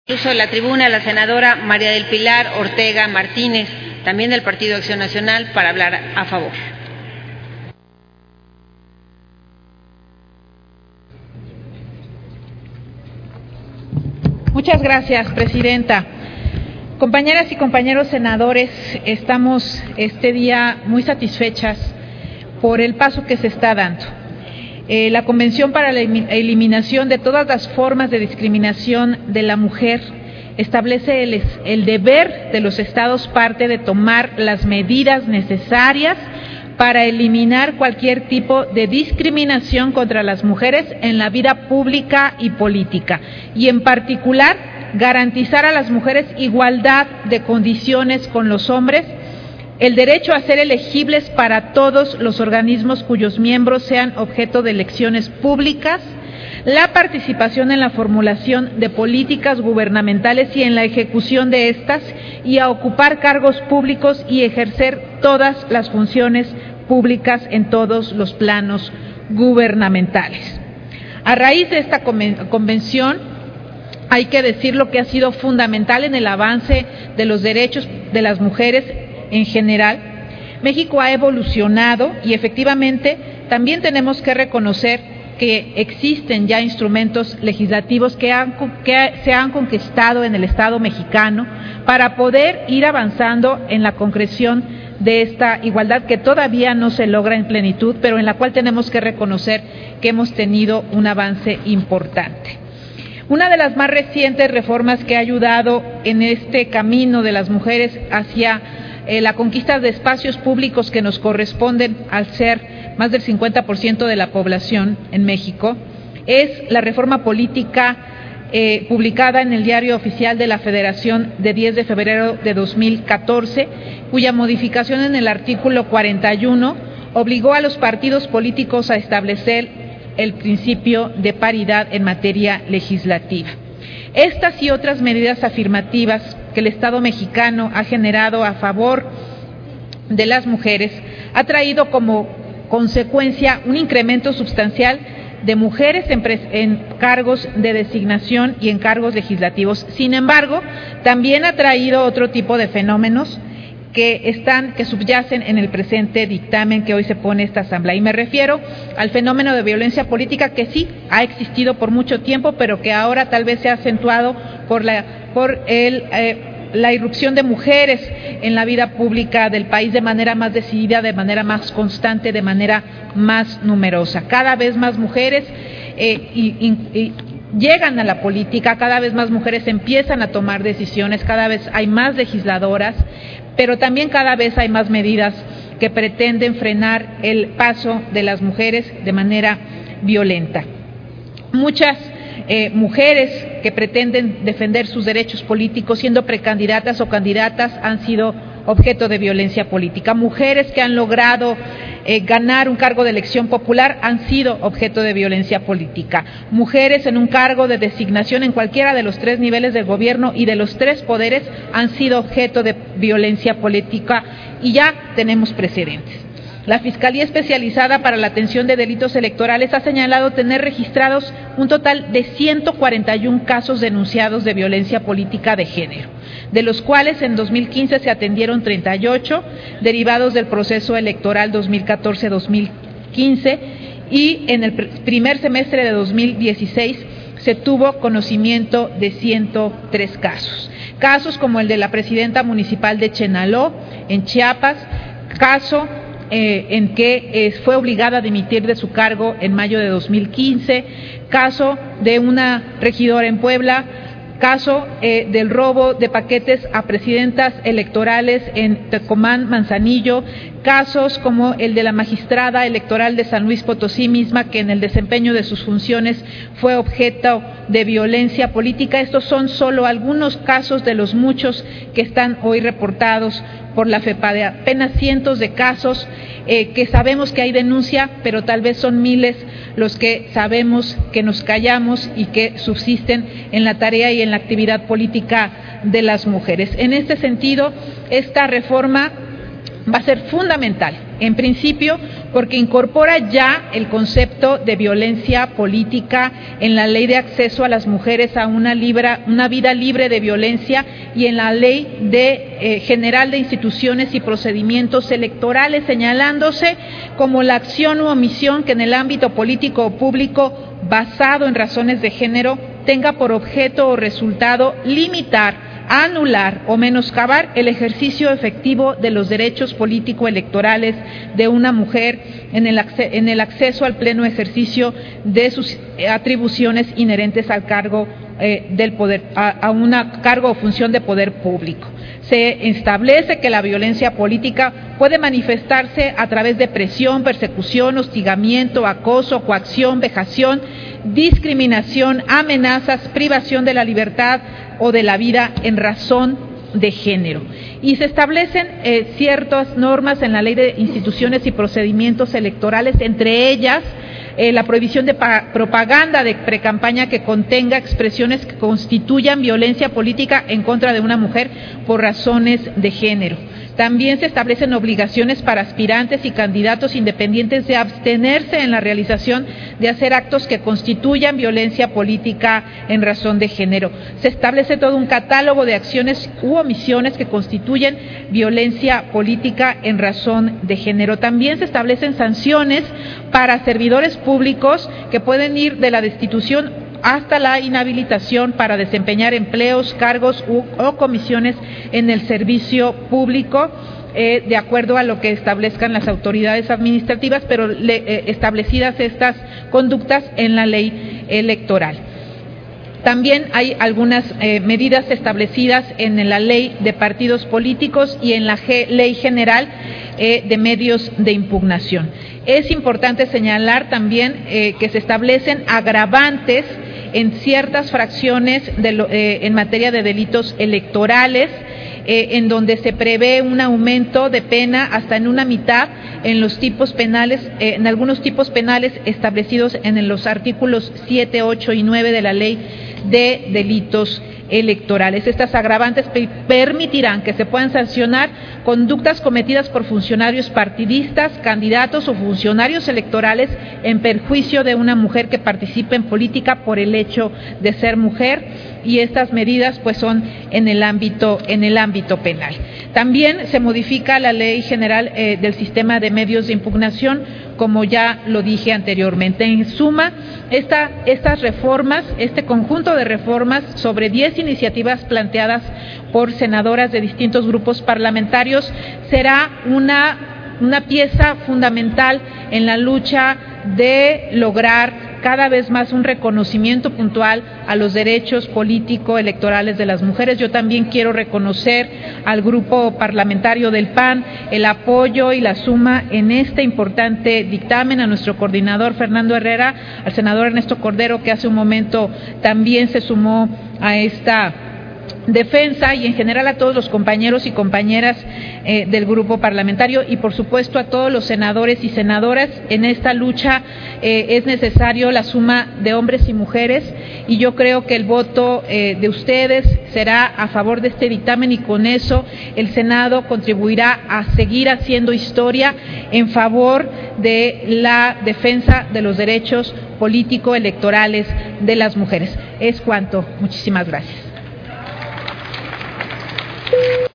Uso de la tribuna la senadora María del Pilar Ortega Martínez, también del Partido Acción Nacional, para hablar a favor. Muchas gracias, presidenta. Compañeras y compañeros senadores, estamos este día muy satisfechas por el paso que se está dando. La Convención para la Eliminación de todas las formas de discriminación de la mujer establece el deber de los Estados parte de tomar las medidas necesarias para eliminar cualquier tipo de discriminación contra las mujeres en la vida pública y política, y en particular garantizar a las mujeres igualdad de condiciones con los hombres, el derecho a ser elegibles para todos los organismos cuyos miembros sean objeto de elecciones públicas, la participación en la formulación de políticas gubernamentales y en la ejecución de estas, y a ocupar cargos públicos y ejercer todas las funciones públicas en todos los planos gubernamentales. A raíz de esta convención, hay que decir lo que ha sido fundamental en el avance de los derechos de las mujeres en general. México ha evolucionado y efectivamente también tenemos que reconocer que existen ya instrumentos legislativos que se han conquistado en el Estado mexicano para poder ir avanzando en la concreción de esta igualdad que todavía no se logra en plenitud, pero en la cual tenemos que reconocer que hemos tenido un avance importante. Una de las más recientes reformas que ha ayudado en este camino de las mujeres hacia la conquista de espacios públicos que nos corresponden al ser más del 50% de la población en México es la reforma política publicada en el Diario Oficial de la Federación de 10 de febrero de 2014, cuya modificación en el artículo 41 obligó a los partidos políticos a establecer el principio de paridad en materia legislativa. Estas y otras medidas afirmativas que el Estado mexicano ha generado a favor de las mujeres ha traído como consecuencia un incremento sustancial de mujeres en cargos de designación y en cargos legislativos. Sin embargo, también ha traído otro tipo de fenómenos que subyacen en el presente dictamen que hoy se pone esta Asamblea. Y me refiero al fenómeno de violencia política que sí ha existido por mucho tiempo, pero que ahora tal vez se ha acentuado por la irrupción de mujeres en la vida pública del país de manera más decidida, de manera más constante, de manera más numerosa. Cada vez más mujeres llegan a la política, cada vez más mujeres empiezan a tomar decisiones, cada vez hay más legisladoras, pero también cada vez hay más medidas que pretenden frenar el paso de las mujeres de manera violenta. Muchas mujeres que pretenden defender sus derechos políticos siendo precandidatas o candidatas han sido objeto de violencia política. Mujeres que han logrado ganar un cargo de elección popular han sido objeto de violencia política. Mujeres en un cargo de designación en cualquiera de los 3 niveles del gobierno y de los 3 poderes han sido objeto de violencia política, y ya tenemos precedentes. La Fiscalía Especializada para la Atención de Delitos Electorales ha señalado tener registrados un total de 141 casos denunciados de violencia política de género, de los cuales en 2015 se atendieron 38, derivados del proceso electoral 2014-2015, y en el primer semestre de 2016 se tuvo conocimiento de 103 casos. Casos como el de la presidenta municipal de Chenaló, en Chiapas, caso en que fue obligada a dimitir de su cargo en mayo de 2015, caso de una regidora en Puebla, caso del robo de paquetes a presidentas electorales en Tecomán, Manzanillo, casos como el de la magistrada electoral de San Luis Potosí misma, que en el desempeño de sus funciones fue objeto de violencia política. Estos son solo algunos casos de los muchos que están hoy reportados por la FEPADE. Apenas cientos de casos que sabemos que hay denuncia, pero tal vez son miles los que sabemos que nos callamos y que subsisten en la tarea y en la actividad política de las mujeres. En este sentido, esta reforma va a ser fundamental, en principio, porque incorpora ya el concepto de violencia política en la Ley de Acceso a las Mujeres a una vida libre de violencia y en la Ley General de Instituciones y Procedimientos Electorales, señalándose como la acción u omisión que en el ámbito político o público basado en razones de género tenga por objeto o resultado limitar, anular o menoscabar el ejercicio efectivo de los derechos político-electorales de una mujer en el acceso al pleno ejercicio de sus atribuciones inherentes al cargo del poder, a una cargo o función de poder público. Se establece que la violencia política puede manifestarse a través de presión, persecución, hostigamiento, acoso, coacción, vejación, discriminación, amenazas, privación de la libertad o de la vida en razón de género. Y se establecen ciertas normas en la Ley de Instituciones y Procedimientos Electorales, entre ellas la prohibición de propaganda de precampaña que contenga expresiones que constituyan violencia política en contra de una mujer por razones de género. También se establecen obligaciones para aspirantes y candidatos independientes de abstenerse en la realización de hacer actos que constituyan violencia política en razón de género. Se establece todo un catálogo de acciones u omisiones que constituyen violencia política en razón de género. También se establecen sanciones para servidores públicos que pueden ir de la destitución hasta la inhabilitación para desempeñar empleos, cargos o comisiones en el servicio público, de acuerdo a lo que establezcan las autoridades administrativas, pero establecidas estas conductas en la ley electoral. También hay algunas medidas establecidas en la Ley de Partidos Políticos y en la Ley General de Medios de Impugnación. Es importante señalar también que se establecen agravantes en ciertas fracciones en materia de delitos electorales, en donde se prevé un aumento de pena hasta en una mitad en los tipos penales, en algunos tipos penales establecidos en los artículos 7, 8 y 9 de la Ley de Delitos Electorales. Estas agravantes permitirán que se puedan sancionar conductas cometidas por funcionarios partidistas, candidatos o funcionarios electorales en perjuicio de una mujer que participe en política por el hecho de ser mujer, y estas medidas pues son en el ámbito penal. También se modifica la Ley General del Sistema de Medios de Impugnación, como ya lo dije anteriormente. En suma, estas reformas, este conjunto de reformas sobre 10 iniciativas planteadas por senadoras de distintos grupos parlamentarios será una pieza fundamental en la lucha de lograr cada vez más un reconocimiento puntual a los derechos político-electorales de las mujeres. Yo también quiero reconocer al grupo parlamentario del PAN el apoyo y la suma en este importante dictamen, a nuestro coordinador Fernando Herrera, al senador Ernesto Cordero, que hace un momento también se sumó a esta defensa, y en general a todos los compañeros y compañeras del grupo parlamentario, y por supuesto a todos los senadores y senadoras. En esta lucha es necesario la suma de hombres y mujeres, y yo creo que el voto de ustedes será a favor de este dictamen, y con eso el Senado contribuirá a seguir haciendo historia en favor de la defensa de los derechos político-electorales de las mujeres. Es cuanto. Muchísimas gracias.